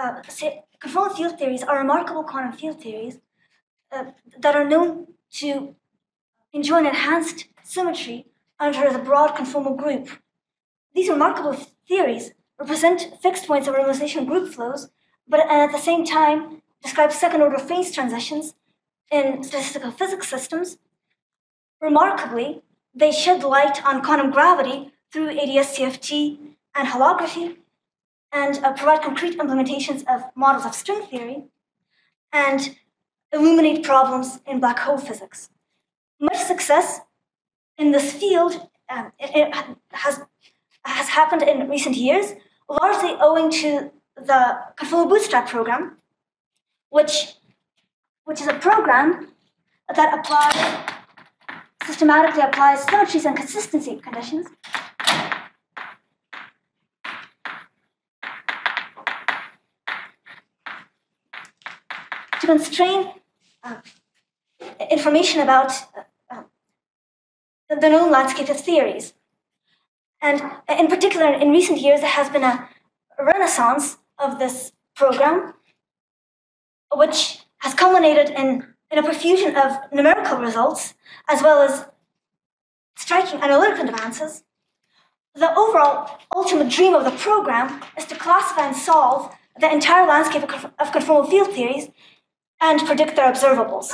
conformal field theories are remarkable quantum field theories that are known to enjoy an enhanced symmetry under the broad conformal group. These remarkable theories represent fixed points of realization group flows, but at the same time describe second-order phase transitions in statistical physics systems. Remarkably, they shed light on quantum gravity through ADS-CFT and holography, and provide concrete implementations of models of string theory, and illuminate problems in black hole physics. Much success in this field it has happened in recent years, largely owing to the Conformal Bootstrap program, which is a program that systematically applies symmetries and consistency conditions to constrain information about the known landscape of theories. And in particular, in recent years, there has been a renaissance of this program, which has culminated in a profusion of numerical results, as well as striking analytical advances. The overall ultimate dream of the program is to classify and solve the entire landscape of conformal field theories and predict their observables.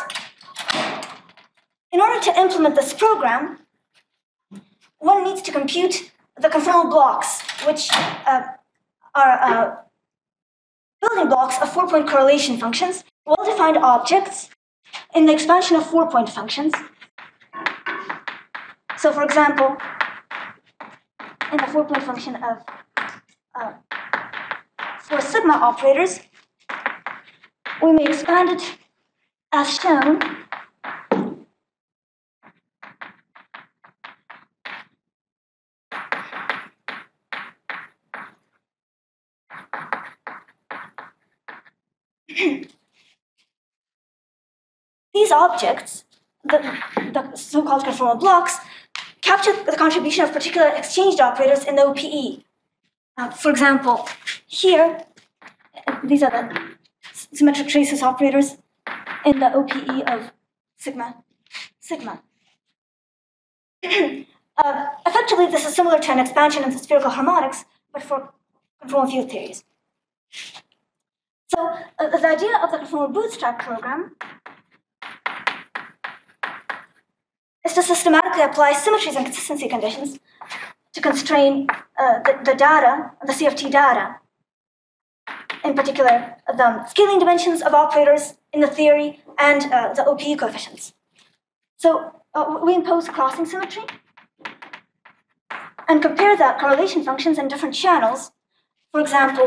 In order to implement this program, one needs to compute the conformal blocks, which are building blocks of 4-point correlation functions, well-defined objects in the expansion of 4-point functions. So, for example, in the 4-point function of 4 sigma operators, we may expand it as shown. These objects, the so-called conformal blocks, capture the contribution of particular exchanged operators in the OPE. For example, here, these are the symmetric traces operators in the OPE of sigma. Effectively, this is similar to an expansion into spherical harmonics, but for conformal field theories. So the idea of the conformal bootstrap program is to systematically apply symmetries and consistency conditions to constrain the data, the CFT data, in particular the scaling dimensions of operators in the theory and the OPE coefficients. So we impose crossing symmetry and compare the correlation functions in different channels. For example,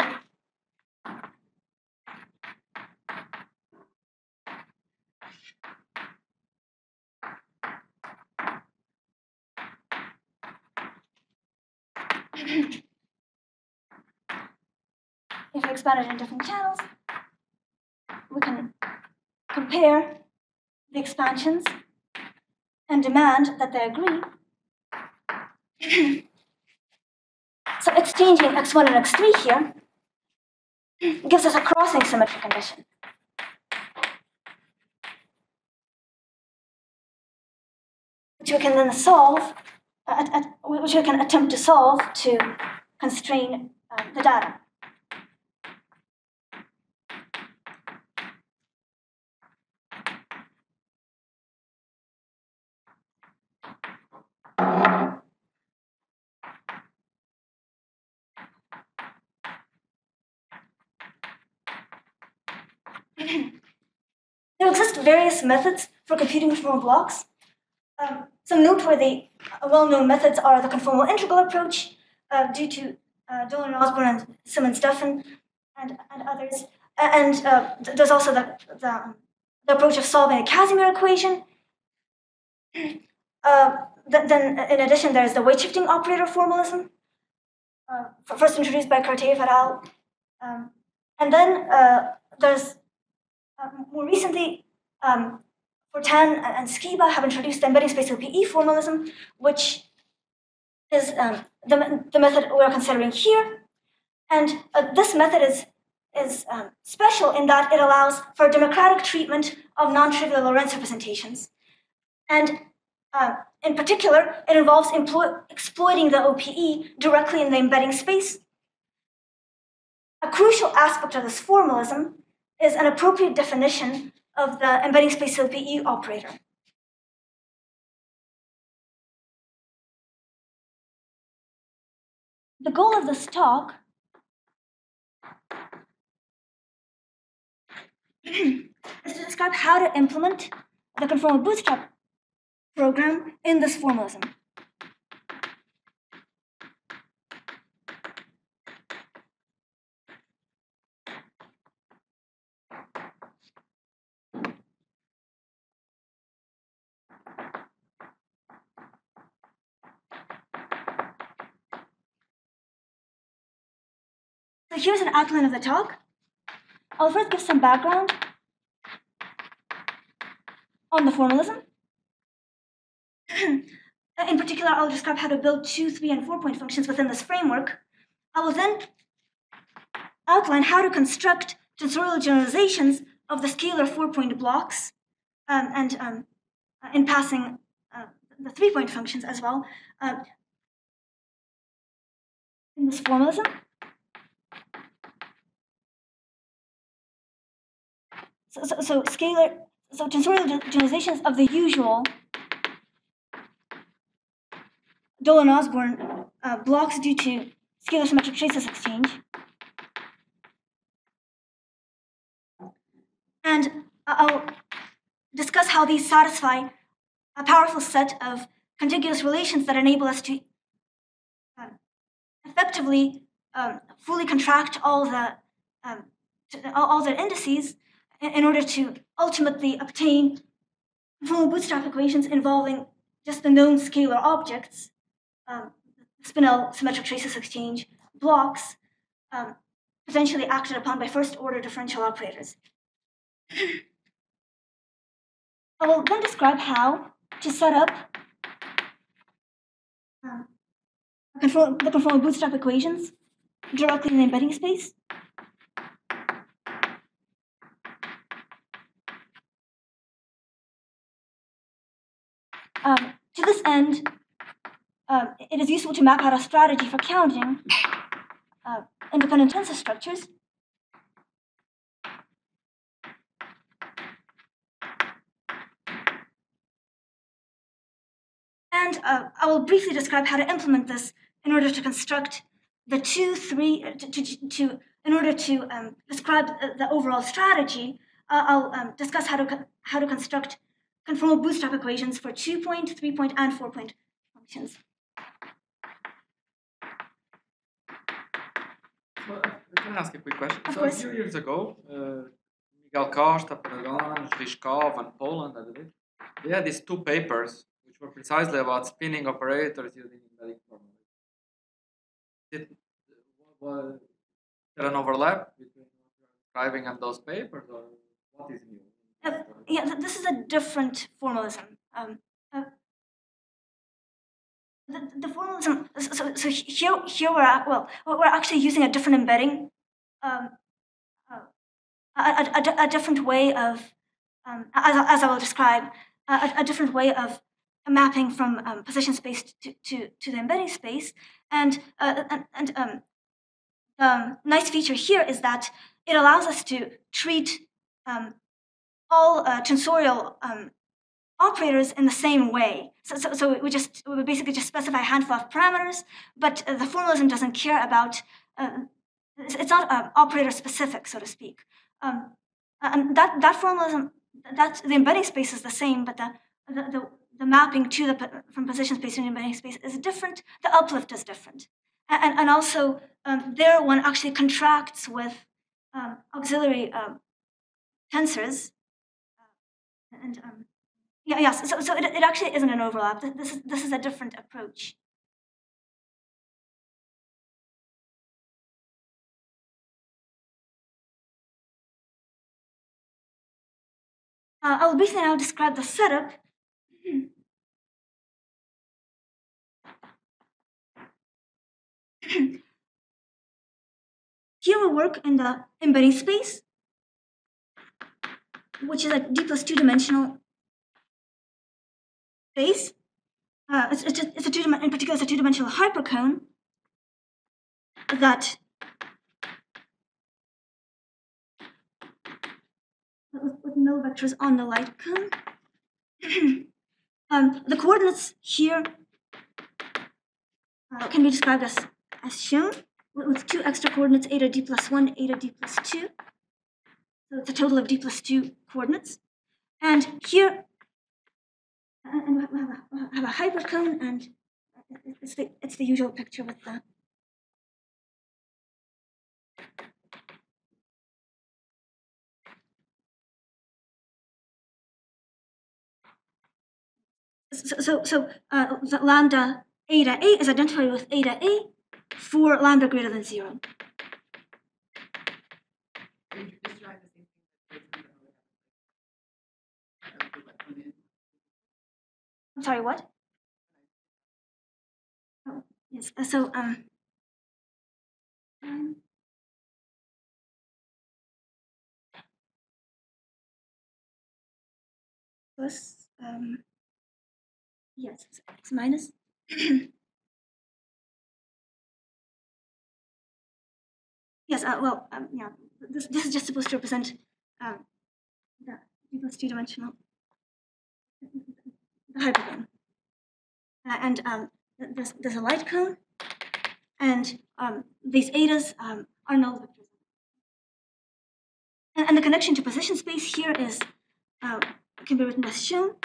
if we expand it in different channels, we can compare the expansions and demand that they agree. So exchanging x1 and x3 here gives us a crossing symmetry condition. Which we can then solve, which we can attempt to solve to constrain the data. There exist various methods for computing conformal blocks. Some noteworthy, well-known methods are the conformal integral approach, due to Dolan Osborne and Simmons-Duffin and others. And there's also the approach of solving a Casimir equation. Then, in addition, there's the weight-shifting operator formalism, first introduced by Cartier et al. And then there's more recently, Fortin and Skiba have introduced the embedding space OPE formalism, which is the method we're considering here. And this method is is special in that it allows for democratic treatment of non-trivial Lorentz representations. And in particular, it involves exploiting the OPE directly in the embedding space. A crucial aspect of this formalism is an appropriate definition of the embedding space OPE operator. The goal of this talk is to describe how to implement the conformal bootstrap program in this formalism. So here's an outline of the talk. I'll first give some background on the formalism. In particular, I'll describe how to build 2, 3, and 4-point functions within this framework. I will then outline how to construct tensorial generalizations of the scalar 4-point blocks, and in passing the 3-point functions as well in this formalism. So tensorial generalizations of the usual Dolan-Osborn blocks due to scalar symmetric traceless exchange. And I'll discuss how these satisfy a powerful set of contiguous relations that enable us to effectively fully contract all the indices in order to ultimately obtain conformal bootstrap equations involving just the known scalar objects, Spinel symmetric traceless exchange blocks, potentially acted upon by first-order differential operators. I will then describe how to set up the conformal bootstrap equations directly in the embedding space. To this end, it is useful to map out a strategy for counting independent tensor structures. And I will briefly describe how to implement this in order to construct the 2, 3, in order to describe the overall strategy. I'll discuss how to construct conformal bootstrap equations for 2-point, 3-point, and 4-point functions. Well, can I ask a quick question? Of So course. a few years ago, Miguel Costa, Paragon, Ryzhkov, and Poland, I believe, they had these 2 papers which were precisely about spinning operators using embedding formulas. Was there an overlap between what you're describing and those papers, or what is new? Yeah, this is a different formalism. The formalism. So here we're actually using a different embedding, a different way of, as I will describe, a different way of mapping from position space to the embedding space. And the nice feature here is that it allows us to treat all tensorial operators in the same way. So we basically just specify a handful of parameters, but the formalism doesn't care about. It's not operator specific, so to speak. And that formalism, that the embedding space is the same, but the mapping to from position space to the embedding space is different. The uplift is different, and also there one actually contracts with auxiliary tensors, and yes. So it actually isn't an overlap. This is a different approach. I will briefly now describe the setup. here we work in the embedding space, which is a D plus 2-dimensional space. It's a in particular, it's a 2-dimensional hypercone that with null vectors on the light cone. The coordinates here can be described as shown, with 2 extra coordinates, eta d plus 1, eta d plus 2. So it's a total of d plus 2 coordinates. And here, and we have a hypercone, and it's the usual picture with the the lambda eta A is identified with eta A for lambda greater than 0. I'm sorry, what? Oh, yes. Plus yes, x minus. Yes. Yeah. This is just supposed to represent the D plus 2-dimensional hypercone. And there's a light cone, and these etas are null vectors. And the connection to position space here is can be written as shown.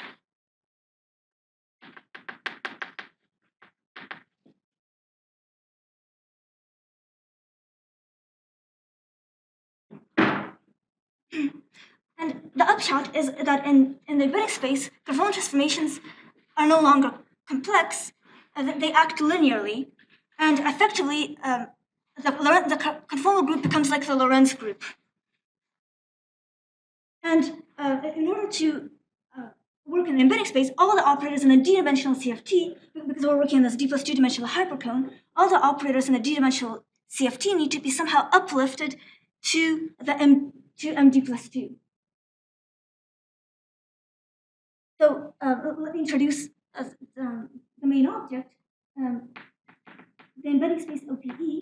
And the upshot is that in the embedding space, conformal transformations are no longer complex. They act linearly, and effectively, the conformal group becomes like the Lorentz group. And in order to work in the embedding space, all the operators in the d-dimensional CFT, because we're working in this d plus 2-dimensional hypercone, all the operators in the d-dimensional CFT need to be somehow uplifted to the md plus 2. So let me introduce the main object, the embedding space OPE.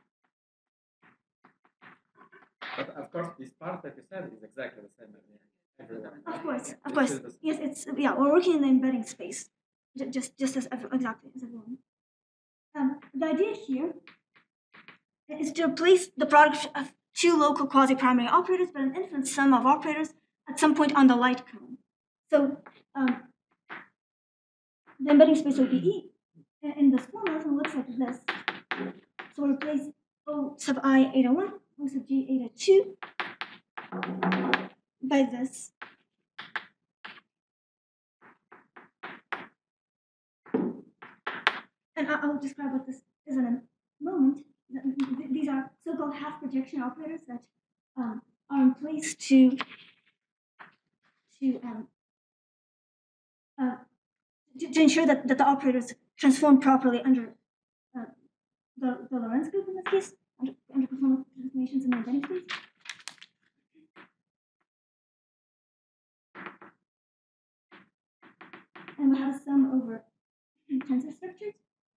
But of course, this part that you said is exactly the same everywhere. Of course. Yes, we're working in the embedding space, just as exactly as everyone. The idea here is to replace the product of 2 local quasi-primary operators by an infinite sum of operators at some point on the light cone. So the embedding space OPE in this format looks like this. So we'll replace O sub I eta 1, O sub G eta 2 by this. And I'll describe what this is in a moment. These are so-called half projection operators that are in place to ensure that the operators transform properly under the Lorentz group in this case, under conformal transformations in the embedding space. And we have a sum over tensor structures,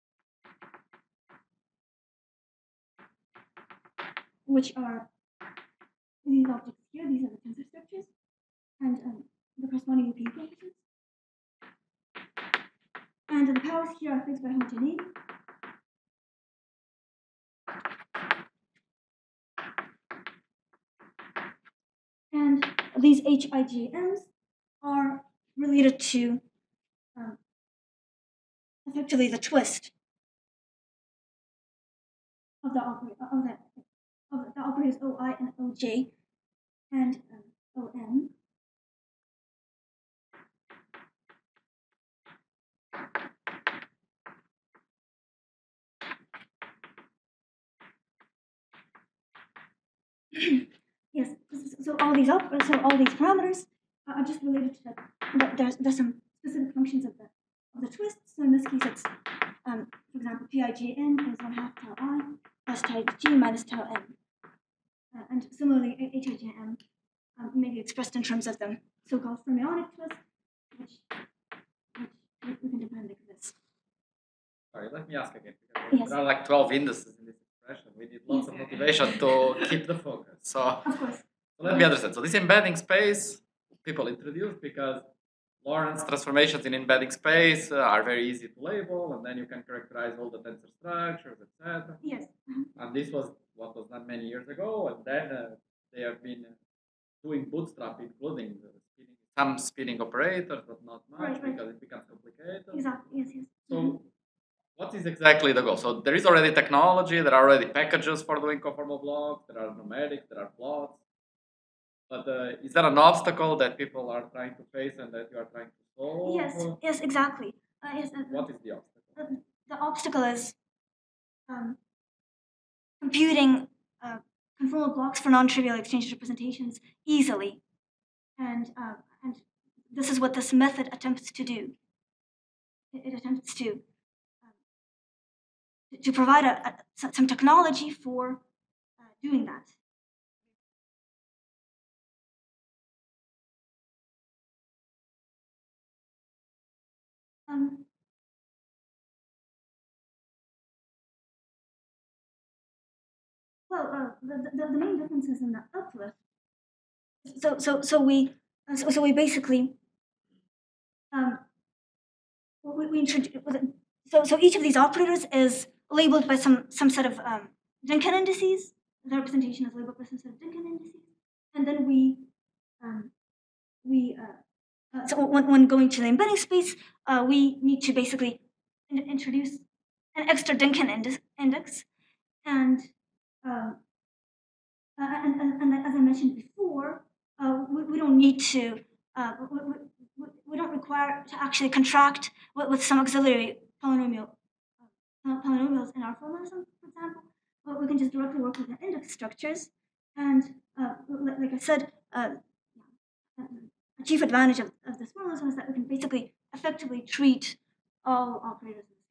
which are these objects here. These are the tensor structures, and the corresponding OPE coefficients. And the powers here are fixed by homogeneity. And these HIGMs are related to effectively the twist of the operators OI and OJ and OM. Yes, so all these parameters are just related to there's some specific functions of the twist. So in this case, it's for example, PIGN is 1/2 tau I plus tau G minus tau M. and similarly, HIJM may be expressed in terms of the so-called fermionic twist, which we can depend like this. Sorry, let me ask again. Yes. There are like 12 indices in this expression. We need lots of motivation to keep the focus. So, of course. So let me understand. So this embedding space people introduced because Lorentz transformations in embedding space are very easy to label, and then you can characterize all the tensor structures, etc. Yes. And this was what was done many years ago, and then they have been doing bootstrap, including some spinning operators, but not much because it becomes complicated. Exactly. Yes. Yes. So what is exactly the goal? So there is already technology, there are already packages for doing conformal blocks, there are numerics, there are plots. But is there an obstacle that people are trying to face and that you are trying to solve? Yes, exactly. What is the obstacle? The obstacle is computing conformal blocks for non-trivial exchange representations easily, and this is what this method attempts to do. It attempts to provide some technology for doing that. Well, the main difference is in the uplift. So we basically we introduce. So each of these operators is labeled by some set of Dynkin indices. The representation is labeled by some set of Dynkin indices, and then so when going to the embedding space, we need to basically introduce an extra Dynkin index, and as I mentioned before, we don't need to. We don't require to actually contract with some auxiliary polynomials in our formalism, for example. But we can just directly work with the index structures, and like I said, a chief advantage of this formalism is that we can basically effectively treat all operators the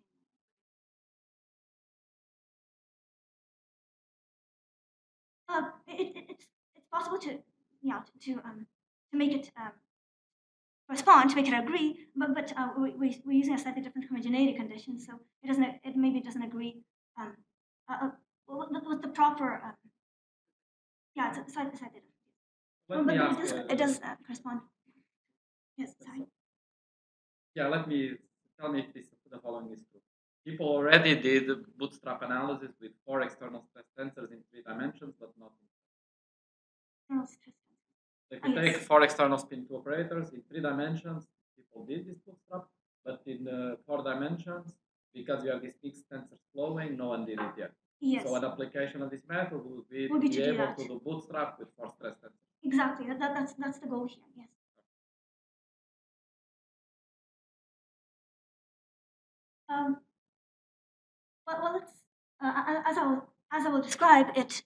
same way. It's possible to make it correspond, to make it agree, but we're using a slightly different homogeneity condition, so it maybe doesn't agree with the proper. Yeah, it's slightly different. But it does correspond. Yes, sorry. Yeah, tell me if the following is true. People already did bootstrap analysis with 4 external stress tensors in 3 dimensions, but not in. If you take 4 external spin 2 operators in 3 dimensions, people did this bootstrap, but in 4 dimensions, because you have these mixed tensors flowing, no one did it yet. Yes. So an application of this method would be to be able to do bootstrap with 4 stress tensors. Exactly. That's the goal here. Yes. Well, it's as I will describe it.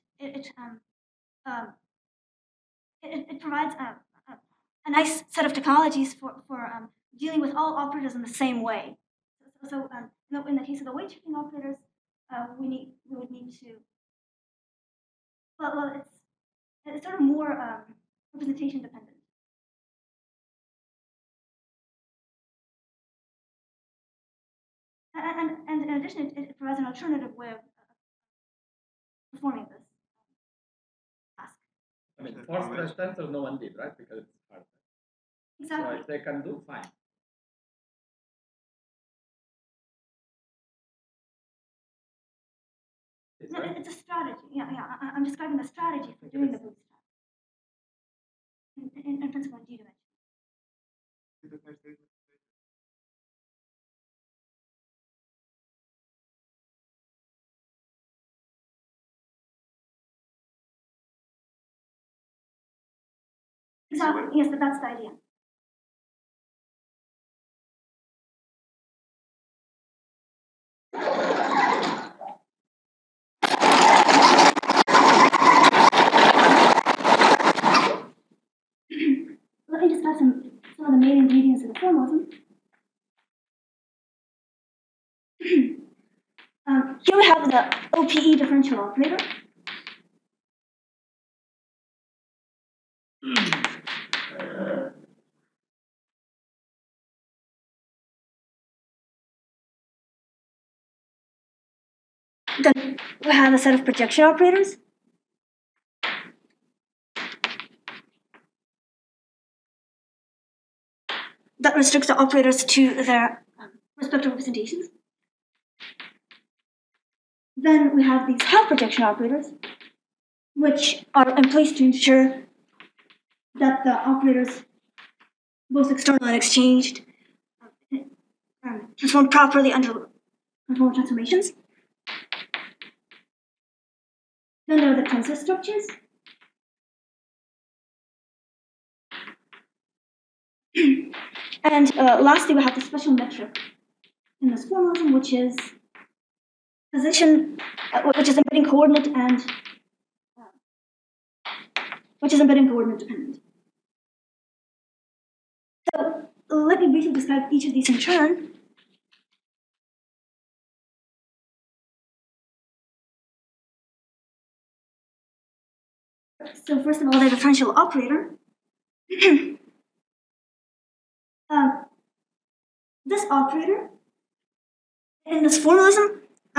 It provides a nice set of technologies for dealing with all operators in the same way. So in the case of the weight shifting operators, we would need to. Well, it's sort of more representation dependent. And in addition, it provides an alternative way of performing this task. I mean, 4 stress tensors no one did, right? Because it's hard. Exactly. So if they can do, fine. No, it's a strategy. Yeah. I'm describing the strategy for doing the bootstrap. In principle, in G dimension. Exactly. Yes, that's the idea. Let me discuss some of the main ingredients of the formalism. Here we have the OPE differential operator. Then we have a set of projection operators. That restricts the operators to their respective representations. Then we have these half projection operators, which are in place to ensure that the operators, both external and exchanged, transform properly under conformal transformations. Then there are the tensor structures. And lastly, we have the special metric in this formalism, which is position, which is embedding coordinate and dependent. So let me briefly describe each of these in turn. So first of all, the differential operator. This operator in this formalism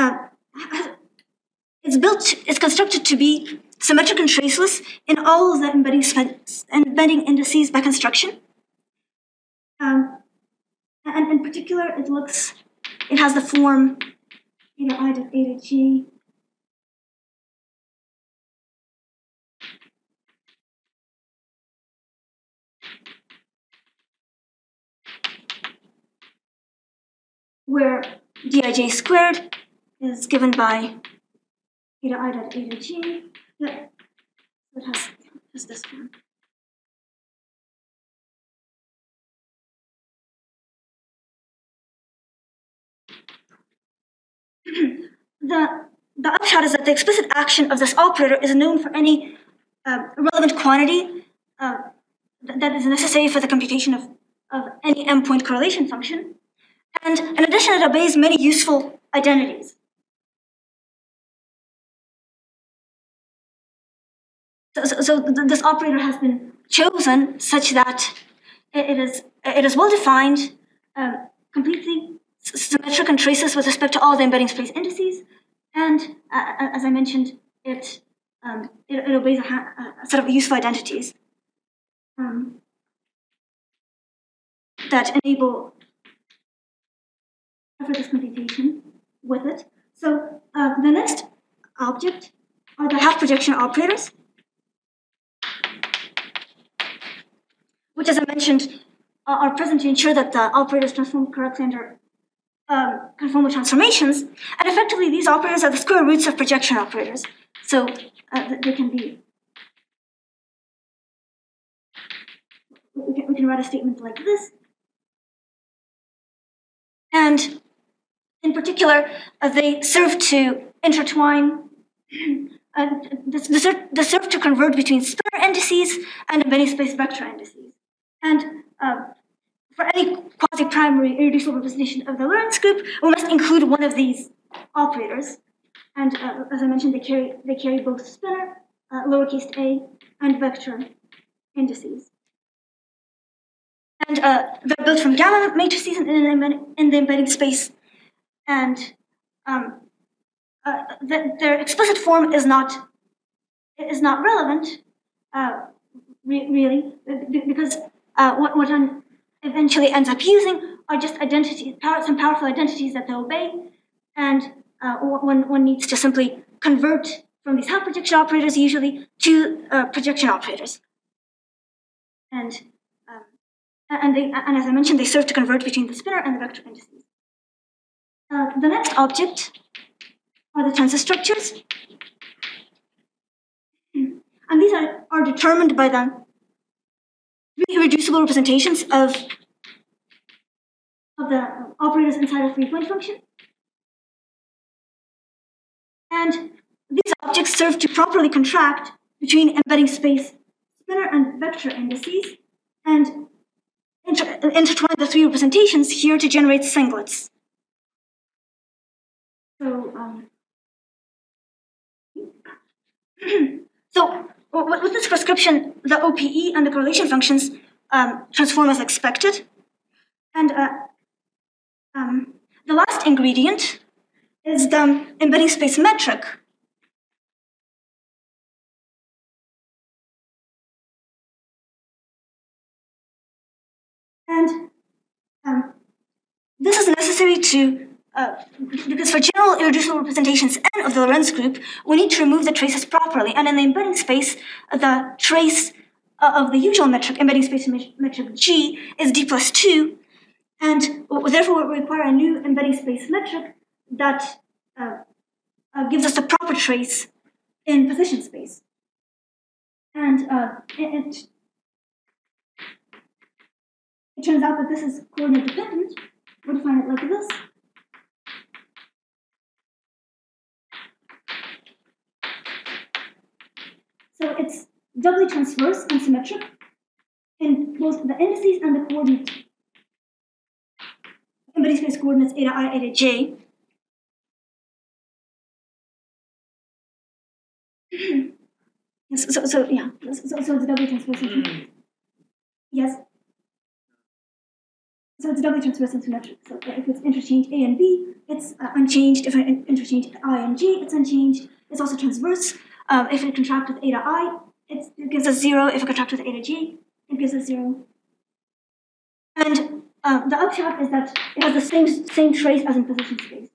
it's constructed to be symmetric and traceless in all of the embedding indices by construction. And in particular, it has the form eta I dot eta G where dij squared is given by eta I dot eta G. Yeah, it has this form. The upshot is that the explicit action of this operator is known for any relevant quantity that is necessary for the computation of any m-point correlation function. And in addition, it obeys many useful identities. So this operator has been chosen such that it is well defined, completely symmetric and traceless with respect to all the embedding space indices, and as I mentioned, it obeys a set of useful identities that enable effortless computation with it. So the next object are the half projection operators, which, as I mentioned, are present to ensure that the operators transform correctly under conformal transformations. And effectively, these operators are the square roots of projection operators. So they can be. We can write a statement like this. And in particular, they serve to intertwine. They serve to convert between spinor indices and embedding space vector indices. And for any quasi-primary irreducible representation of the Lorentz group, we must include one of these operators. And as I mentioned, they carry both spinor, lowercase a, and vector indices. And they're built from gamma matrices in the embedding space. And their explicit form is not relevant, really, because what one eventually ends up using are just identities, some powerful identities that they obey, and one needs to simply convert from these half projection operators usually to projection operators, and as I mentioned, they serve to convert between the spinor and the vector indices. The next object are the tensor structures, and these are determined by the irreducible representations of the operators inside a three-point function. And these objects serve to properly contract between embedding space spinor and vector indices and intertwine the three representations here to generate singlets. So, with this prescription, the OPE and the correlation functions transform as expected. And the last ingredient is the embedding space metric. And this is necessary to because for general irreducible representations N of the Lorentz group, we need to remove the traces properly. And in the embedding space, the trace of the usual metric, embedding space metric G, is D plus 2. And therefore, we require a new embedding space metric that gives us the proper trace in position space. And it turns out that this is coordinate dependent. We'll define it like this. So it's doubly transverse and symmetric in both the indices and the coordinates. Embedding space coordinates eta I, eta j. Yes, so it's doubly transverse. Yes. So it's doubly transverse and symmetric. So if it's interchange A and B, it's unchanged. If I interchange I and G, it's unchanged. It's also transverse. If it contracts with eta I, it gives us 0. If it contracts with eta G, it gives us 0. And the upshot is that it has the same trace as in position space.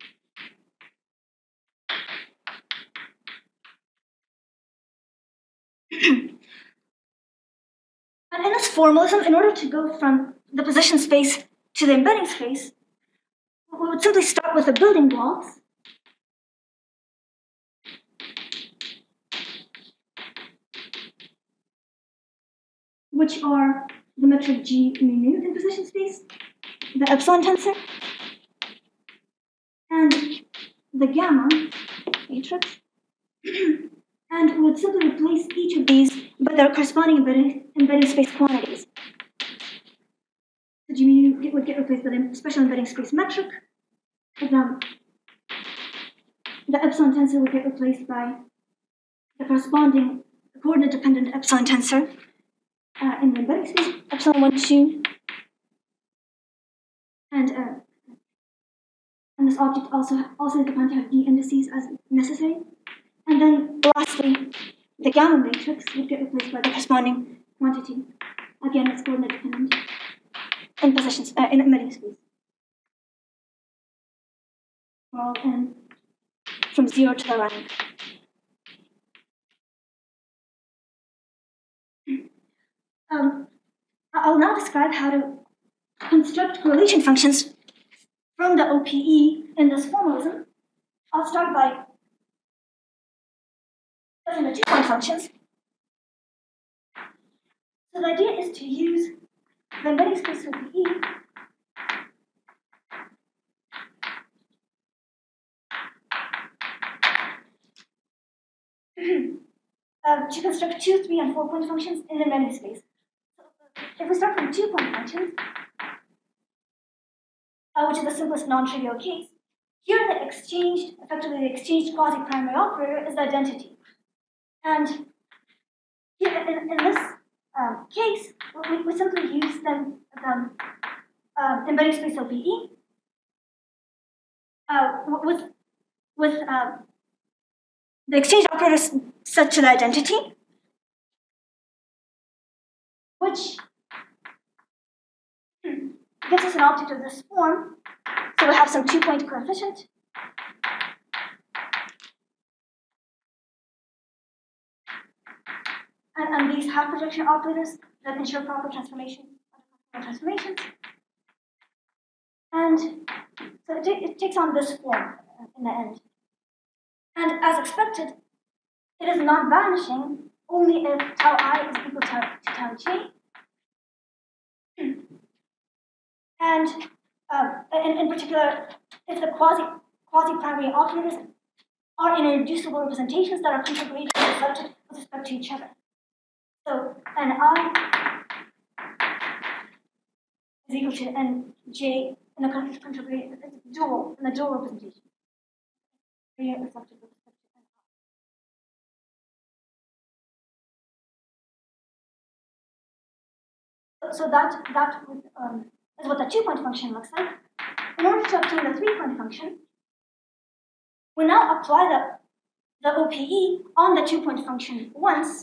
And in this formalism, in order to go from the position space to the embedding space, we would simply start with the building blocks. Which are the metric G mu in position space, the epsilon tensor, and the gamma matrix. And we would simply replace each of these by their corresponding embedding space quantities. So G mu would get replaced by the special embedding space metric. The epsilon tensor would get replaced by the corresponding coordinate-dependent epsilon tensor in the embedding space, epsilon 1, 2. And this object also is defined to have D indices as necessary. And then lastly, the gamma matrix would get replaced by the corresponding quantity. Again, it's coordinate dependent in positions in embedding space. All n from 0 to the rank. I'll now describe how to construct correlation functions from the OPE in this formalism. I'll start by studying the 2-point functions. So the idea is to use the embedding space OPE to construct 2, 3, and 4-point functions in the embedding space. If we start from 2-point functions, which is the simplest non-trivial case, here effectively the exchanged quasi-primary operator is the identity. And here in this case, we simply use the embedding space OPE with the exchange operator set to the identity, which gives us an object of this form. So we have some 2-point coefficient. And these half projection operators that ensure proper transformations. And so it takes on this form in the end. And as expected, it is non-vanishing only if tau I is equal to tau j. And in particular, if the quasi-primary operators are in irreducible representations that are contributed and resulted with respect to each other. So n I is equal to n j in the dual representation. Reflected with So that is what the 2-point function looks like. In order to obtain the 3-point function, we now apply the OPE on the 2-point function once.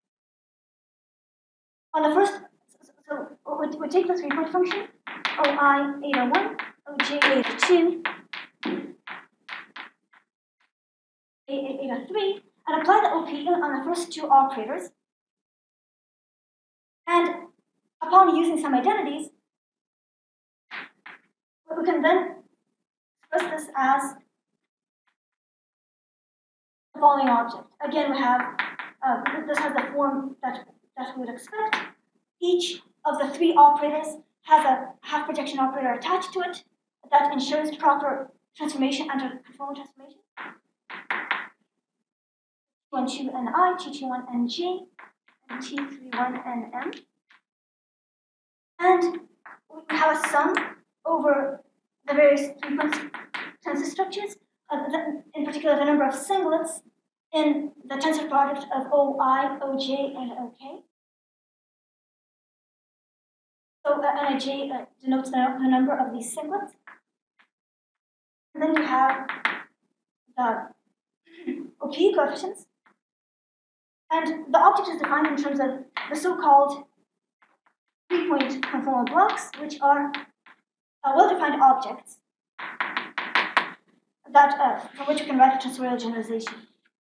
On the first, so we take the 3-point function, OI eta 1, OJ eta 2, eta 3, and apply the OPE on the first two operators. And upon using some identities, we can then express this as the following object. Again, we have, this has the form that we would expect. Each of the three operators has a half projection operator attached to it that ensures proper transformation under conformal transformation. T12 Ni, T21 Nj, and T31 Nm. And we have a sum over the various 3-point tensor structures, in particular the number of singlets in the tensor product of OI, OJ, and OK. So Nij denotes the number of these singlets. And then we have the OP coefficients. And the object is defined in terms of the so-called 3-point conformal blocks, which are well-defined objects that from which we can write a tensorial generalization,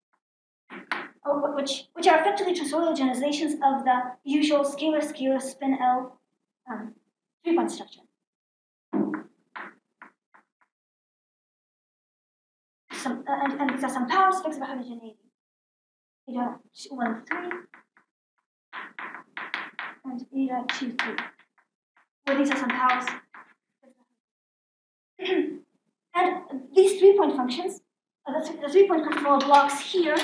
which are effectively tensorial generalizations of the usual scalar-scalar spin L 3-point structure. And these are some powers fixed by homogeneity. Eta 1, 3, and eta 2, 3. Well, these are some powers. And these 3-point functions, the 3-point control blocks here,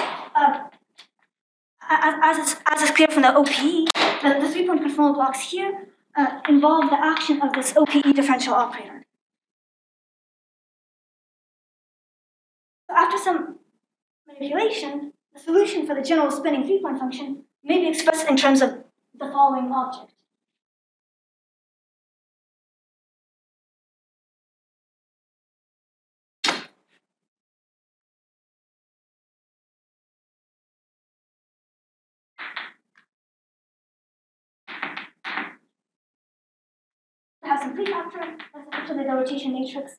as is clear from the OPE, the 3-point control blocks here involve the action of this OPE differential operator. So after some manipulation, the solution for the general spinning 3-point function may be expressed in terms of the following object. It has some prefactor, that's actually the rotation matrix.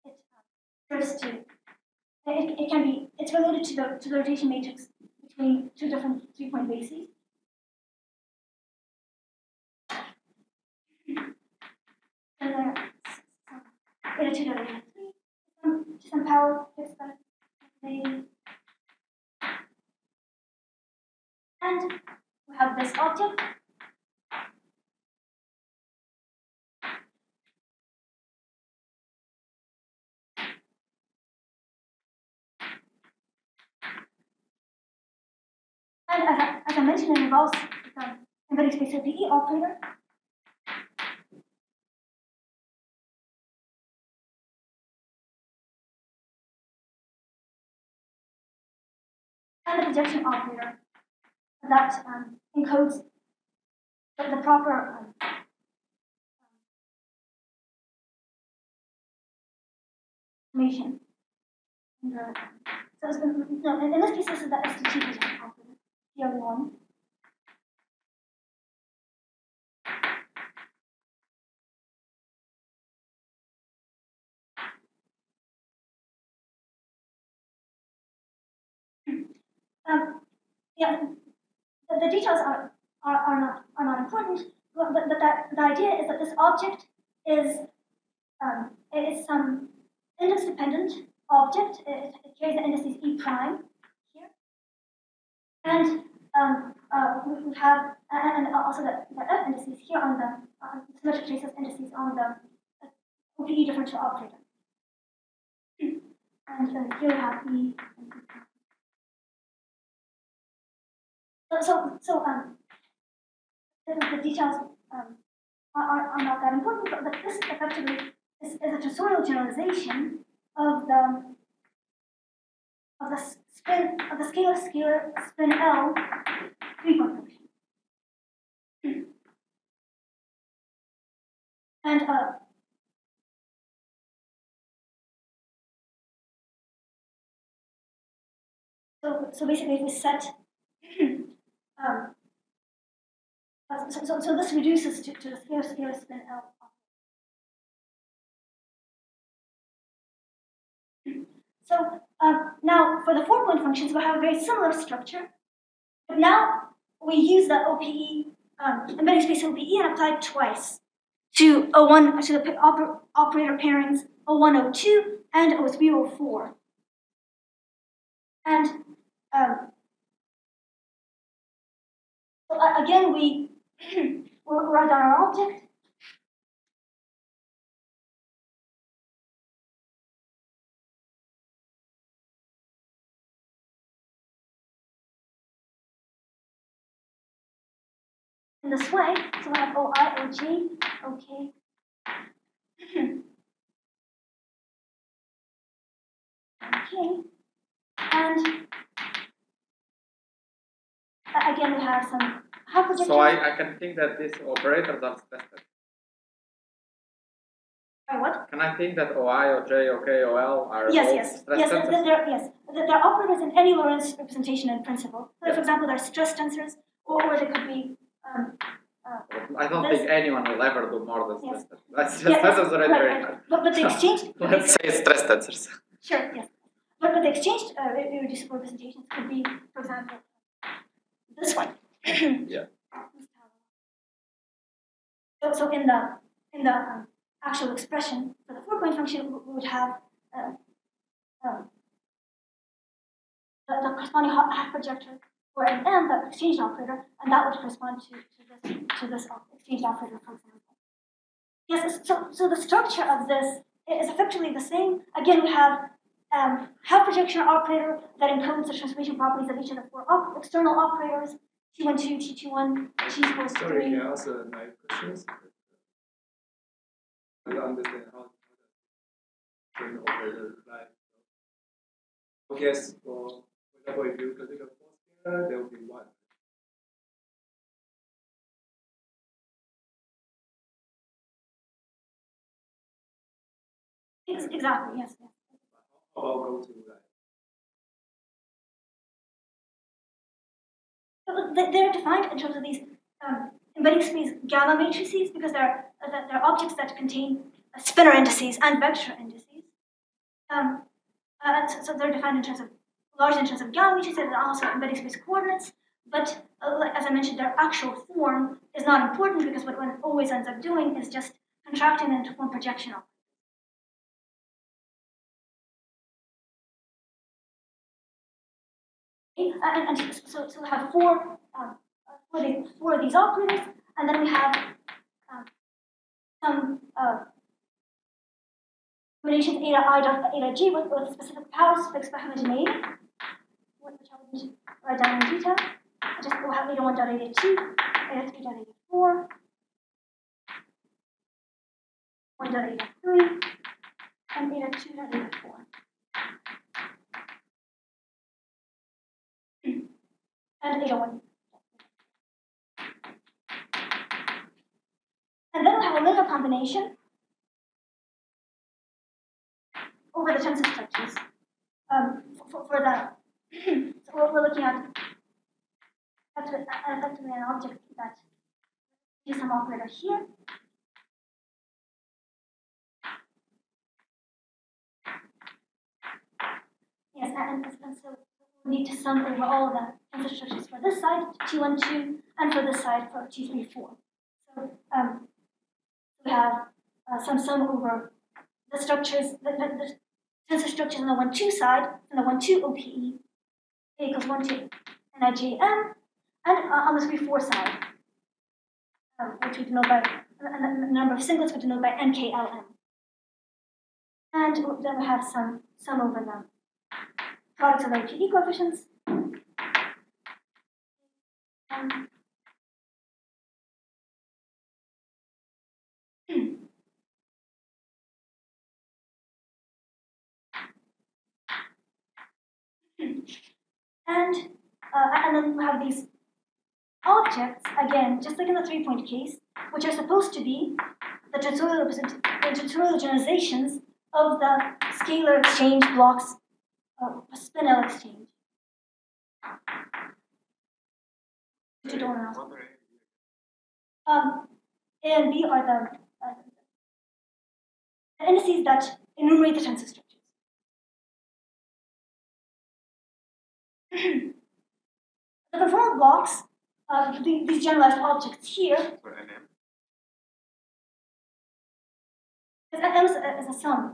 It's related to the rotation matrix between two different 3-point bases. And there eta 2 to eta 3, some power fixed by the. And we have this object. And as I mentioned, it involves the embedding space OPE operator. And the projection operator that encodes the proper information. So in this case, this is the STT projection operator, PL1. Yeah, the details are not important, but the idea is that this object is some index-dependent object. It carries the indices E prime here, and we have and also the F indices here on the symmetric traces indices on the OPE differential operator, and here we have E. So the details are not that important, but this effectively is a tensorial generalization of the scalar spin L 3-point function. And so basically, if we set so this reduces to the sphere spin L. So now for the 4-point functions, we have a very similar structure, but now we use the OPE embedding space OPE and apply it twice to O1 to the operator pairings O1, O2, and O3, O4. And so again, we write down our object. In this way, so we have OI, OJ, OK. Okay. And again, we have some half projections. So I can think that these operators are tested. What? Can I think that OI, OJ, OK, OL are yes. They're operators in any Lorentz representation in principle. So for example, they're stress tensors, or they could be. I don't think anyone will ever do more than stress tensors. Stress tensors are already very hard. But the exchange. Let's say stress tensors. Sure. Yes. But the exchanged irreducible representations could be, for example, this one. Yeah. So in the actual expression for the 4-point function, we would have the corresponding half projector or an M, the exchange operator, and that would correspond to this exchange operator, for example. Yes. So the structure of this is effectively the same. Again, we have half projection operator that encodes the transformation properties of each of the 4 external operators, T12, T21, T equals 3. Sorry, can I ask my questions? I don't understand how the operator like. Yes, for example, if you consider 4 scalar, there will be 1. Exactly, yes. How about go to like? They're defined in terms of these embedding space gamma matrices because they're objects that contain spinor indices and vector indices. So they're defined in terms of largely in terms of gamma matrices and also embedding space coordinates. But as I mentioned, their actual form is not important because what one always ends up doing is just contracting them to form projection operators. And so we have four of these operators, and then we have some combinations eta I dot eta G with specific powers fixed by homogeneity, which I will write down in detail. We'll have eta 1 dot eta 2, eta 3 dot eta 4, 1 dot eta 3, and eta 2 dot eta 4. And eta 1. And then we have a linear combination over the tensor structures. For the so we're looking at effectively an object that is some operator here. Yes, and so we need to sum over all the tensor structures for this side, T12, and for this side for T34. So we have some sum over the structures, the tensor structures on the 1-2 side, and the 1-2 OPE, A equals 1 to NIJM, and on the 3-4 side, which we denote by the number of singlets we denote by NKLM. And then we have some sum over the products of OPE coefficients. And then we have these objects, again, just like in the 3-point case, which are supposed to be the tutorial generalizations of the scalar exchange blocks spinel exchange. Tutorial analysis. A and B are the indices that enumerate the tensor structures. The conformal blocks, these generalized objects here, M is a sum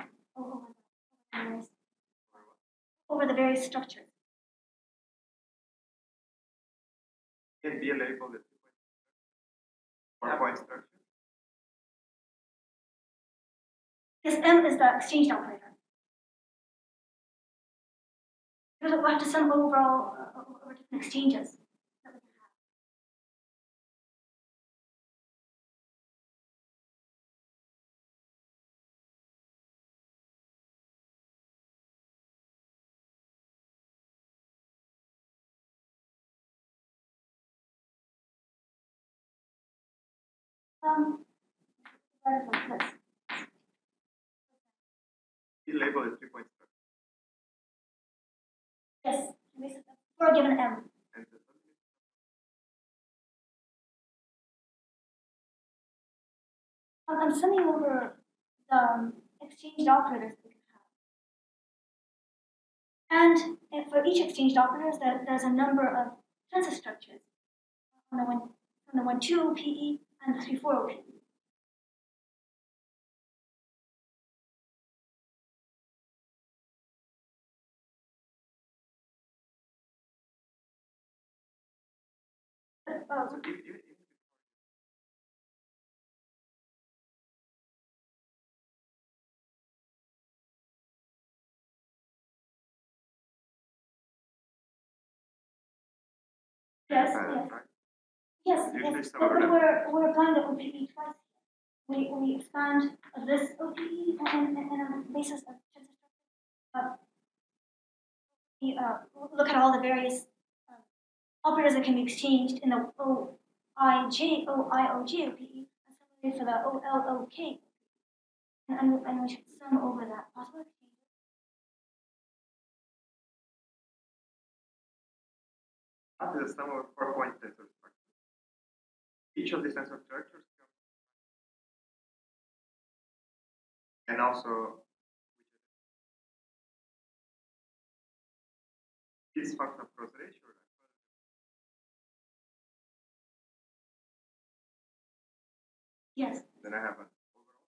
over the various structures. Can be a label that 4-point structure. Yes, M is the exchange operator. Because we have to sum overall over different exchanges that we can have. Like this. Be labeled as 3-point structure. Yes, for a given M. And I'm summing over the exchange operators that we can have. And for each exchange operator, there's a number of tensor structures on the 1,2 PE and the 3,4 PE. Yes, yes. Yes, but we're applying the OPE twice. We expand this OPE and on the basis of tensor structure. We look at all the various operators that can be exchanged in the OIJ, OIOJ OPE, and similarly for the OLOK. And we should sum over that possible exchange. That is a sum of 4-point tensor structures. Each of these tensor structures comes, and also this function of cross ratio. Yes. Then I have an overall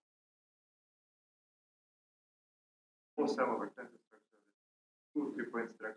full sum over tensor structures, 2 3-point structures.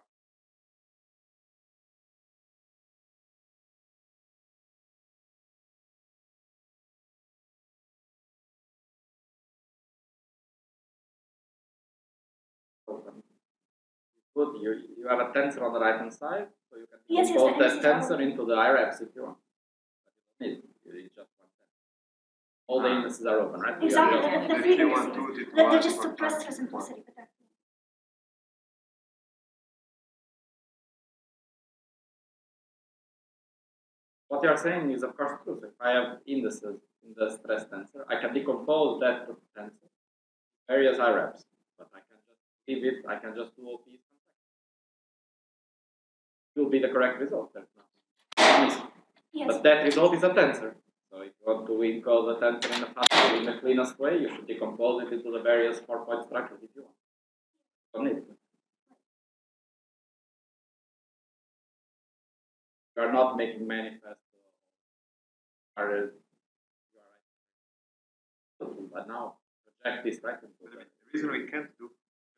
Good. You have a tensor on the right hand side, so you can Yes, compose yes, that tensor into the IREPs if you want. But you don't need it. You just one tensor. All the indices are open, right? Exactly. The free T1, indices. T2, They're just suppressed for simplicity. But what you are saying is, of course, true. So if I have indices in the stress tensor, I can decompose that tensor various IREPs, but I can just leave it. I can just do OPs. It will be the correct result. There's nothing. yes. But that result is a tensor. So if you want to encode the tensor in the fastest, in the cleanest way, you should decompose it into the various 4-point structures if you want. Don't need it. You are not making manifest. You are right. But now project this right into The reason we can't do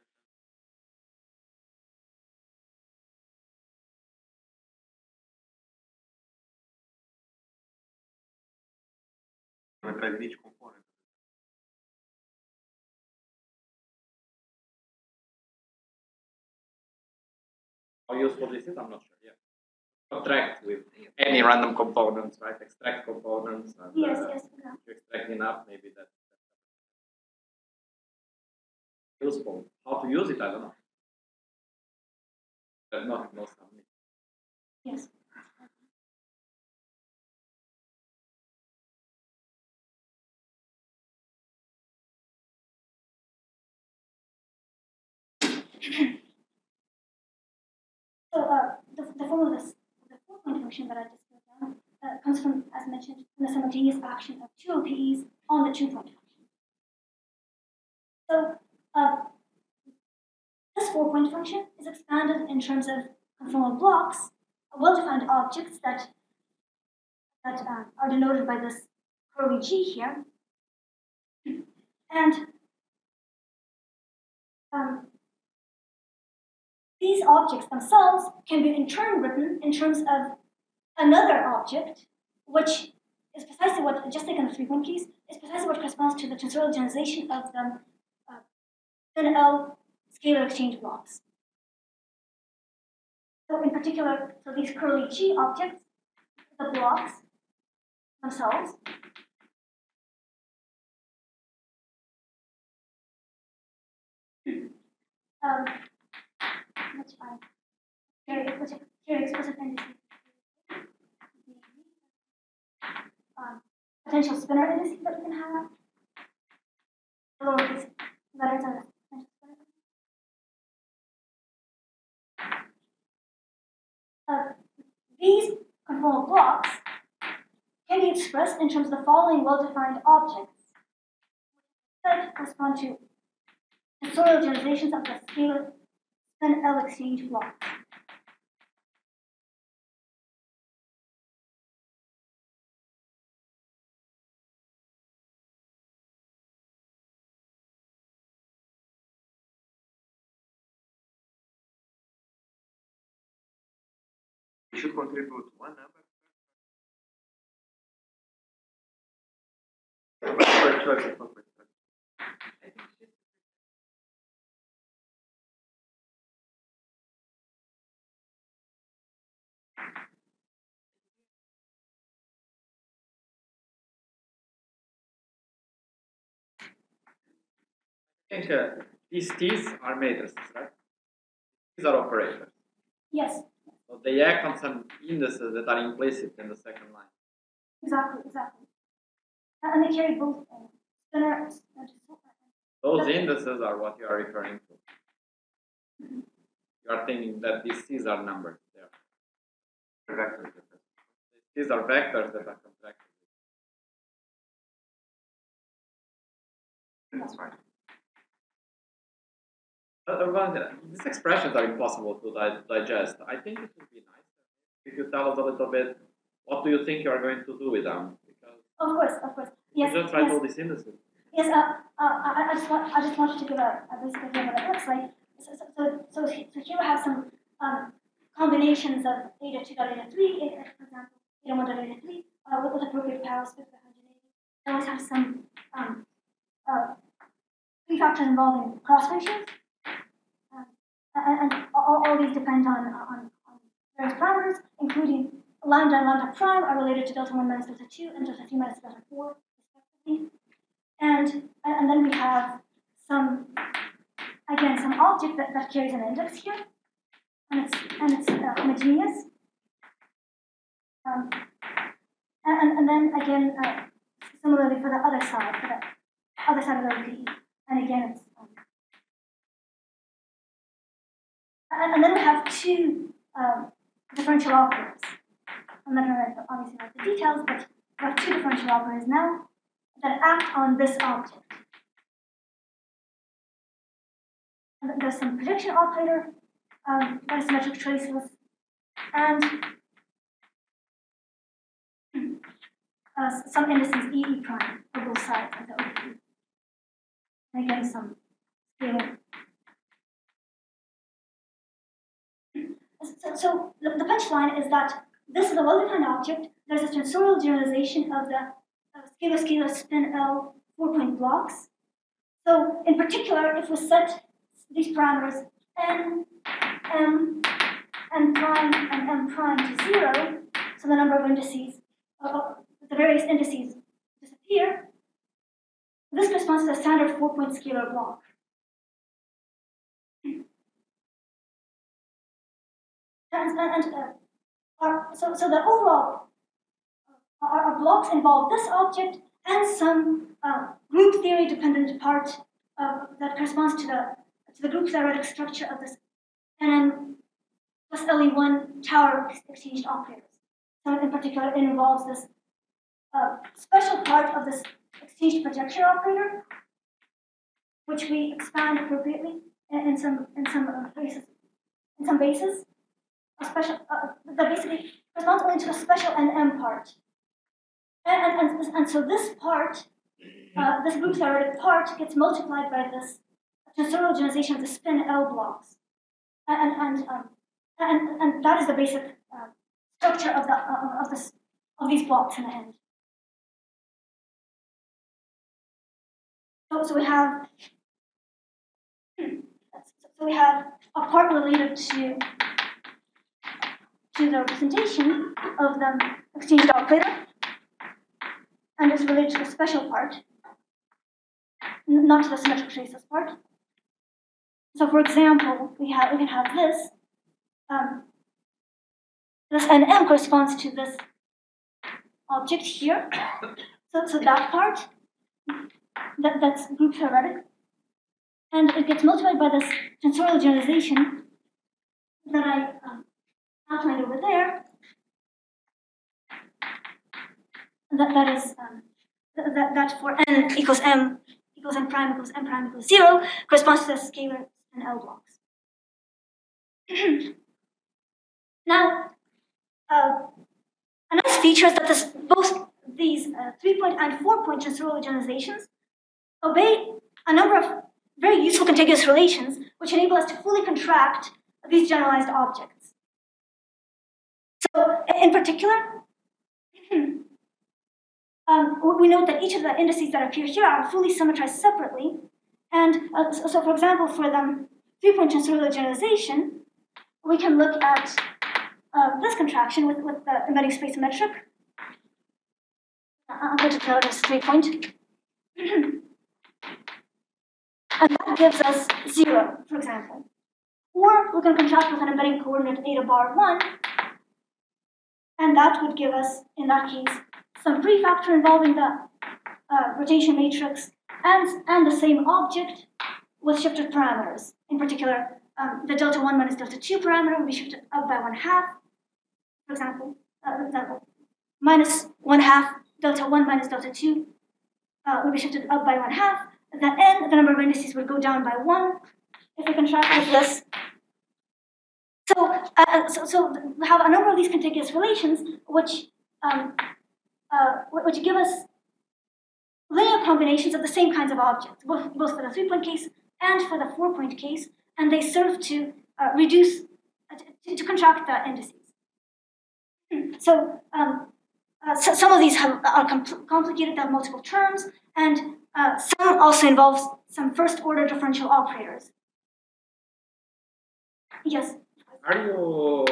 each component. how useful this is, I'm not sure. Yeah. Subtract with any random components, right? Extract components. And, Yes, yes. If you extract enough, maybe that's useful. How to use it, I don't know. But not most of me. Yes. So the form of the 4-point function that I just wrote down comes from, as mentioned, from the simultaneous action of two OPEs on the 2-point function. So this 4-point function is expanded in terms of conformal blocks, well-defined objects that are denoted by this curly G here. And these objects themselves can be in turn written in terms of another object, which is precisely what, just like in the 3-point case, is precisely what corresponds to the tensorial generalization of the L scalar exchange blocks. So in particular, so these curly G objects, the blocks themselves, which I here explicit indices, potential spinor indices that we can have, the lowercase letters are the potential spinor indices. These conformal blocks can be expressed in terms of the following well-defined objects that correspond to tensorial generalizations of the scalar spin L exchange blocks. We should contribute one number per choice of complex structure. I think these T's are matrices, right? These are operators. Yes. So they act on some indices that are implicit in the second line. Exactly. And they carry both spinor and Those indices are what you are referring to. Mm-hmm. You are thinking that these C's are numbers there. Vectors. These are vectors that are contracted. That's right. These expressions are impossible to digest. I think it would be nice if you tell us a little bit what do you think you are going to do with them. Because of course. Yes. you just write all these indices. Yes. I just wanted to give a basic idea of what it looks like. So here we have some combinations of eta 2 dot eta 3, for example, eta 1 dot eta 3, with appropriate parallels with the homogeneity. I always have some three factors involving cross ratios. And all these depend on various parameters, including lambda and lambda prime are related to delta 1 minus delta 2 and delta 3 minus delta 4, respectively. And then we have some object that carries an index here, and it's homogeneous. And then again, similarly for the other side of the ODE, and again it's and then we have two differential operators. I'm not going to obviously write the details, but we have two differential operators now that act on this object. And there's some projection operator, isometric traceless, and some indices E prime for both sides of the ODE. And again, some scaling. So the punchline is that this is a well-defined object. There's a tensorial generalization of the scalar spin L 4-point blocks. So in particular, if we set these parameters n, m, n prime, and m prime to 0, so the number of indices, the various indices disappear, this corresponds to the standard 4-point scalar block. So the overall, our blocks involve this object and some group theory dependent part that corresponds to to the group theoretic structure of this NM plus LE1 tower exchanged operators. So in particular, it involves this special part of this exchanged projection operator, which we expand appropriately in some bases. A special that basically corresponds only to a special NM part, and so this part, this group theoretic part, gets multiplied by this tensorial generalization of the spin L blocks, and that is the basic structure of these blocks in the end. So we have a part related to the representation of the exchanged operator, and it's related to the special part, not to the symmetric traces part. So, for example, we can have this. This NM corresponds to this object here. So that part, that's group theoretic, and it gets multiplied by this tensorial generalization that I outlined over there. That for n equals m equals n prime equals m prime equals 0 corresponds to the scalar and L blocks. Now, a nice feature is that both these 3-point and 4-point tensorial generalizations obey a number of very useful contiguous relations which enable us to fully contract these generalized objects. So, in particular, we note that each of the indices that appear here are fully symmetrized separately. And so, for example, for the 3-point tensorial generalization, we can look at this contraction with the embedding space metric. I'm going to tell this 3-point. And that gives us 0, for example. Or we can contract with an embedding coordinate eta bar 1, and that would give us, in that case, some prefactor involving the rotation matrix and the same object with shifted parameters. In particular, the delta 1 minus delta 2 parameter will be shifted up by 1/2. For example, minus 1/2 delta 1 minus delta 2 will be shifted up by 1/2. The n, the number of indices, would go down by 1 if we contract with this. So we have a number of these contiguous relations which give us linear combinations of the same kinds of objects, both for the 3-point case and for the 4-point case, and they serve to reduce, to contract the indices. So some of these are complicated, they have multiple terms, and some also involve some first-order differential operators. Yes? Are you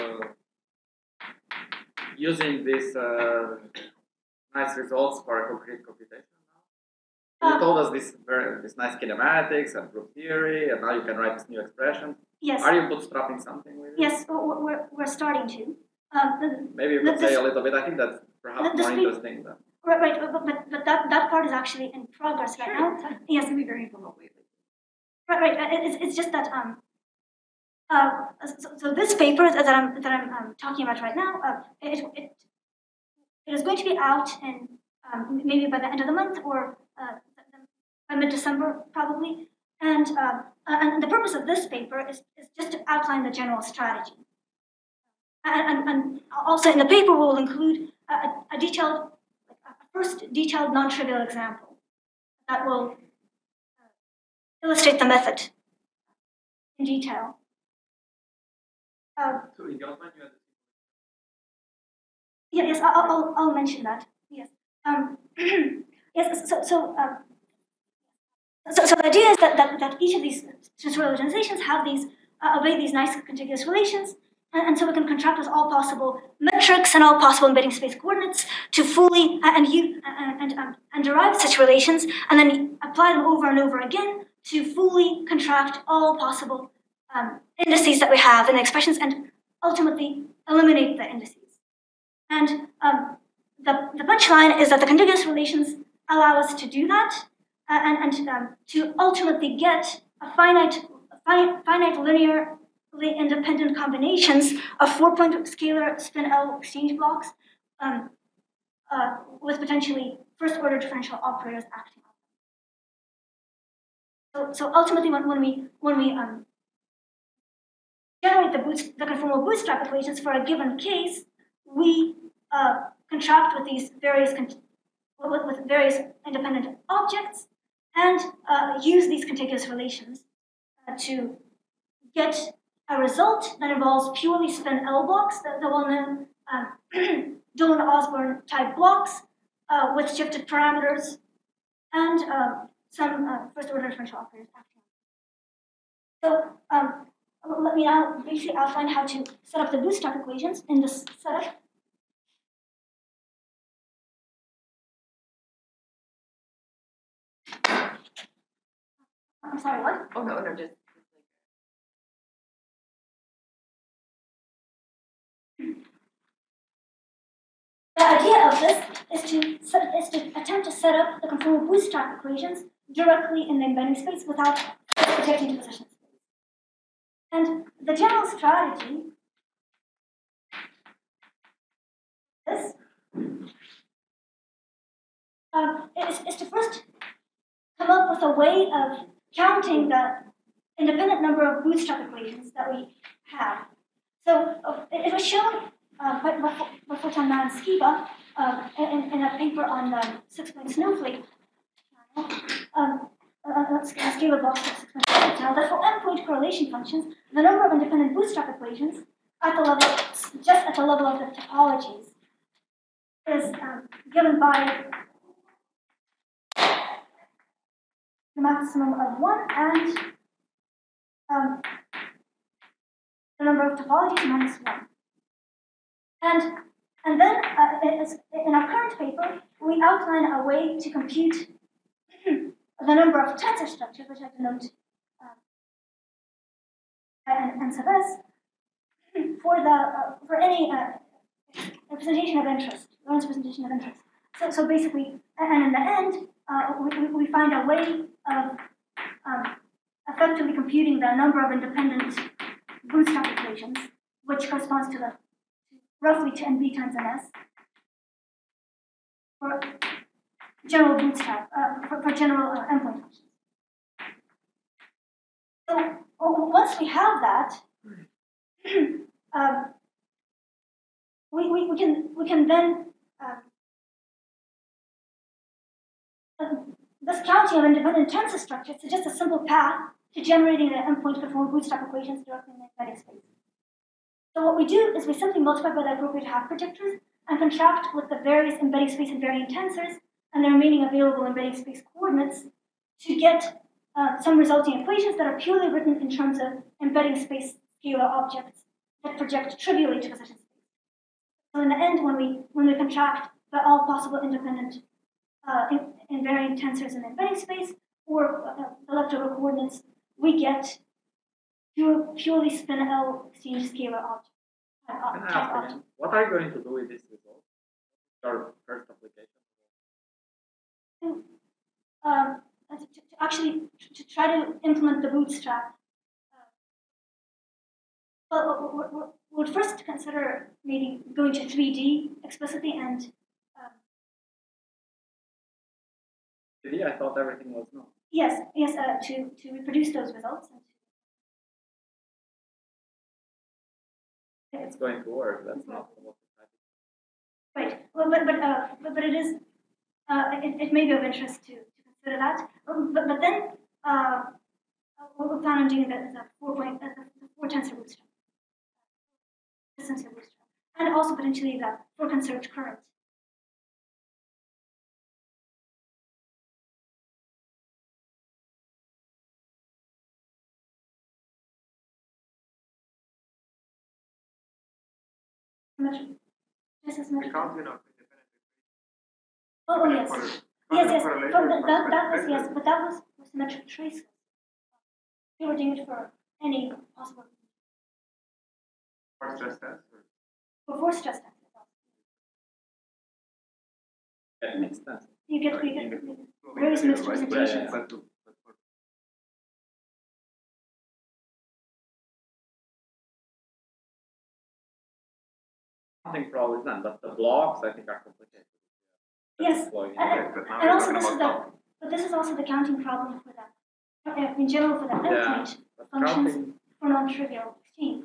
using these nice results for a concrete computation now? You told us this nice kinematics and group theory, and now you can write this new expression. Yes. Are you bootstrapping something with it? Yes, we're starting to. Maybe you could say a little bit. I think that's perhaps more interesting. Right, but that part is actually in progress right now. Yes, can be very remotely. Right. It's just that so this paper that I'm talking about right now, it is going to be out in maybe by the end of the month or by mid-December probably. And the purpose of this paper is just to outline the general strategy. And also in the paper we'll include a first detailed non-trivial example that will illustrate the method in detail. So in the outline you had Yes, I'll mention that. Yes. Yes. So the idea is that each of these tensorial organizations have these obey these nice contiguous relations, and so we can contract with all possible metrics and all possible embedding space coordinates to fully and derive such relations, and then apply them over and over again to fully contract all possible indices that we have in the expressions, and ultimately eliminate the indices. And the punchline is that the contiguous relations allow us to do that, and to ultimately get a finite finite linearly independent combinations of 4-point scalar spin L exchange blocks with potentially first-order differential operators acting on them. So ultimately, when we generate the conformal bootstrap equations for a given case, we contract with these various independent objects and use these contiguous relations to get a result that involves purely spin L blocks, the well-known Dillon-Osborne type blocks with shifted parameters and some first-order differential operators acting. So let me now briefly outline how to set up the bootstrap equations in this setup. I'm sorry, what? Oh, no, just. The idea of this is to attempt to set up the conformal bootstrap equations directly in the embedding space without projecting to position space. And the general strategy is to first come up with a way of counting the independent number of bootstrap equations that we have. So it was shown by Fortan and Skiba in a paper on the 6-point snowflake scalar blocks of 6-point snowflake channel that for endpoint correlation functions, the number of independent bootstrap equations at the level, just at the level of the topologies, is given by the maximum of 1 and the number of topologies minus 1. And then in our current paper, we outline a way to compute the number of tensor structures, which I denote and sub s, for any representation of interest, Lorentz representation of interest. So basically, and in the end, we find a way of effectively computing the number of independent bootstrap equations, which corresponds to roughly to NB times NS for general bootstrap, for general endpoint functions. So once we have that, we can then this counting of independent tensor structures is just a simple path to generating the endpoint conformal bootstrap equations directly in the embedding space. So what we do is we simply multiply by the appropriate half projectors and contract with the various embedding space invariant tensors and the remaining available embedding space coordinates to get some resulting equations that are purely written in terms of embedding space scalar objects that project trivially to position space. So in the end, when we contract by all possible independent invariant tensors in the embedding space or the leftover coordinates, we get purely spin L exchange scalar object. What are you going to do with this result? Your first application? To try to implement the bootstrap. Well, we'll first consider maybe going to 3D explicitly and. 3D, I thought everything was no. Yes, to reproduce those results. It's going to work. That's not what right. Well, but it is. It may be of interest to consider that. But then we'll plan on doing the 4 tensor bootstrap, distance bootstrap, and also potentially the 4 conserved current. Symmetry. This is symmetry. Oh yes. Yes. That was yes, but that was symmetric traces. We were doing it for any possible. For stress tests? For stress tests. That makes sense. You get various mixed representations. counting probably is done, but the blocks I think are complicated. Yes, Deploying Yes, but now and we're also talking this is about the, but this is also the counting problem for that. In general, for the endpoint but functions counting, for non-trivial exchange.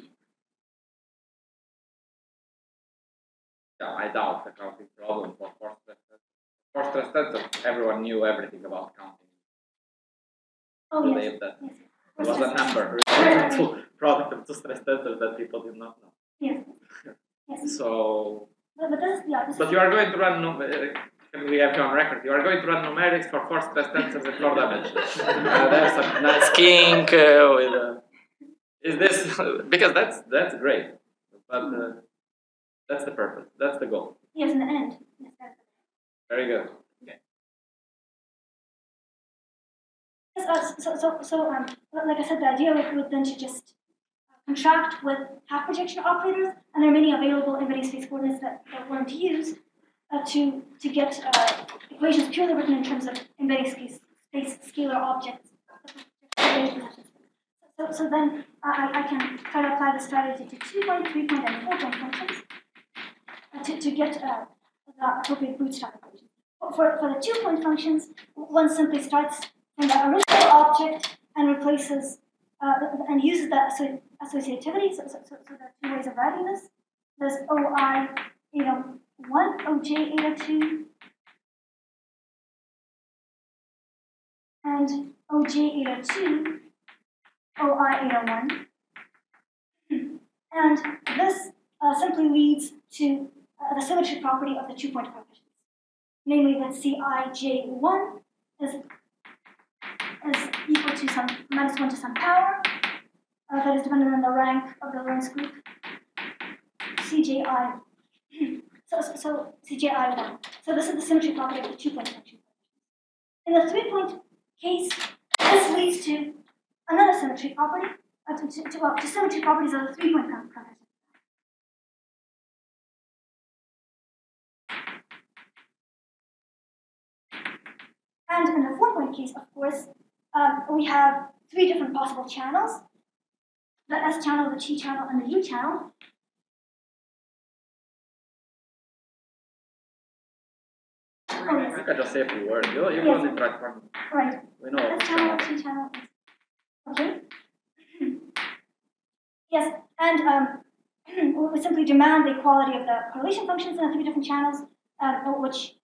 yeah, I doubt the counting problem for force stress tensors. For stress tensors, everyone knew everything about counting. Oh, I yes. believe that Yes. there was a number Right. to product of two stress tensors that people did not know. Yes. Yes. So, But this is, yeah, this but is, you are going to run. Can we have you on record? You are going to run numerics for force stress tensors in 4 dimensions. There's a nice kink with. Is this because that's great, but that's the purpose. That's the goal. yes, in the end. Yes, that's it. Very good. Okay. Yes, like I said, the idea would then to just contract with half projection operators, and there are many available embedding space coordinates that we're going to use to get equations purely written in terms of embedding space scalar objects. So then I can try to apply the strategy to 2-point, 3-point, and 4-point functions to get the appropriate bootstrap equation. For the 2-point functions, one simply starts from the original object and replaces and uses the associativity. So there are 2 ways of writing this. There's OI 801, OJ 802, and OJ 802, OI 801. And this simply leads to the symmetry property of the 2-point coefficients. Namely that Cij1 is equal to some -1 to some power that is dependent on the rank of the Lorentz group Cji. So Cji1. So this is the symmetry property of the 2-point function. In the 3-point case, this leads to another symmetry property, to symmetry properties of the 3-point coefficient. And in the 4-point case, of course, we have 3 different possible channels: the S channel, the T channel, and the U channel. Oh, yes. You can just say a few words. You Yes. don't interact from. Right. We know. S channel, T channel. Okay. Yes, and we simply demand the equality of the correlation functions in the 3 different channels, which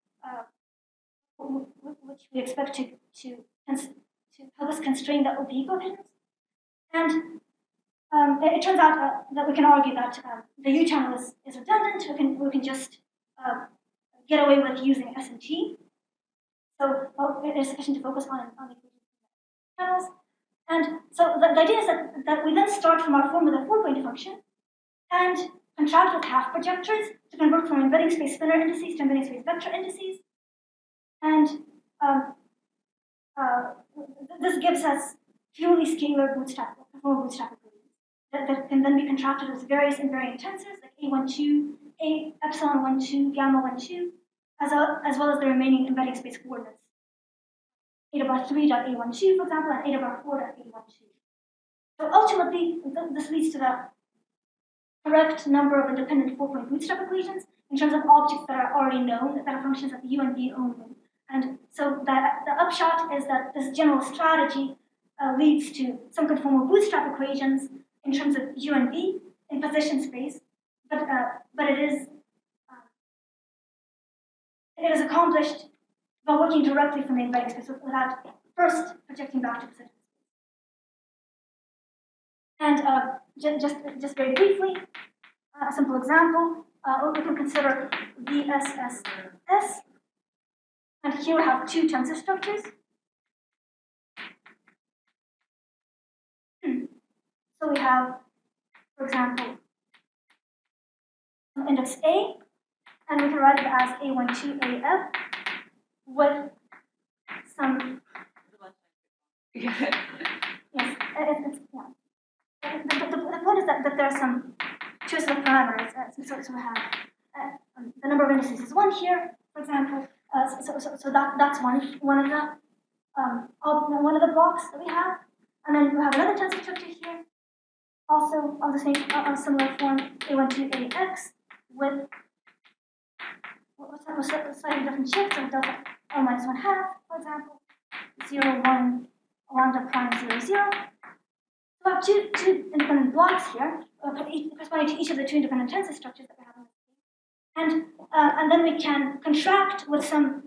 we expect to help us constrain the OP coefficients. And it turns out that we can argue that the U channel is redundant. We can just get away with using S and T. So it is sufficient to focus on the channels. And so the idea is that we then start from our form with a 4-point function and contract with half projectors to convert from embedding space spinor indices to embedding space vector indices. And this gives us purely scalar bootstrap equations that can then be contracted with various invariant tensors like A12, A epsilon 12, gamma 12, as well as the remaining embedding space coordinates. Eta bar 3.A12, for example, and eta bar 4.A12. So ultimately, this leads to the correct number of independent 4-point bootstrap equations in terms of objects that are already known, that are functions of U and V only. And so the upshot is that this general strategy leads to some conformal bootstrap equations in terms of U and V in position space, but it is accomplished by working directly from the embedding space without first projecting back to position space. And just very briefly, a simple example, we can consider VSSS. And here we have 2 tensor structures. So we have, for example, index A, and we can write it as A12AF with some. Yes, it's yeah. The point is that there are some choice of parameters. So we have the number of indices is 1 here, for example. So that's one of the blocks that we have, and then we have another tensor structure here, also of the same similar form A12AX with slightly different shifts of delta L minus 1/2, for example, 0, 1, lambda prime 0, 0. So I have two independent blocks here, corresponding to each of the two independent tensor structures that we have in this case. And then we can contract with some,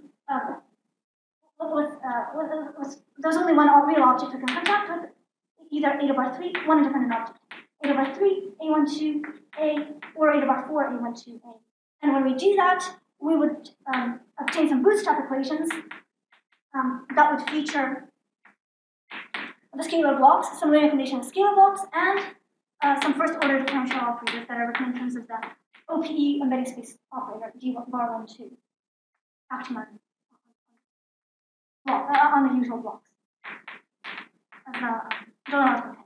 there's only one real object we can contract with, either eta bar 3, one independent object. Eta bar 3, A12A, or eta bar 4, A12A. And when we do that, we would obtain some bootstrap equations that would feature the scalar blocks, some linear condition of scalar blocks, and some first-order differential operators that are written in terms of the OPE embedding space operator, G bar 1, 2, acting on the usual blocks of the Dollar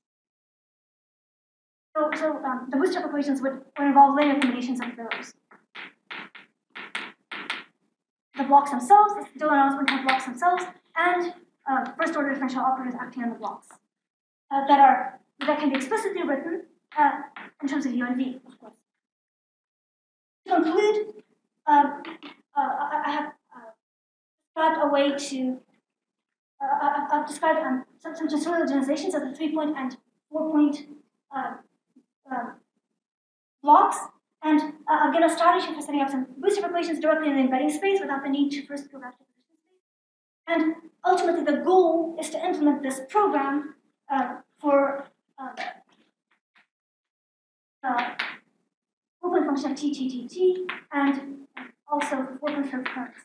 blocks. So the bootstrap equations would involve linear combinations of those. The blocks themselves, the Dollar would have blocks themselves, and first-order differential operators acting on the blocks that can be explicitly written in terms of U and V, of course. To conclude, I have described a way to I've described some tensorial generalizations of the 3-point and 4-point blocks, and I've given a strategy for setting up some bootstrap equations directly in the embedding space without the need to first go back to the position space. And ultimately, the goal is to implement this program for open function of t, and also 4-point currents.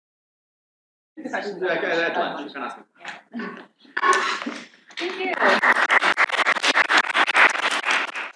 At lunch, you can ask me. Thank you.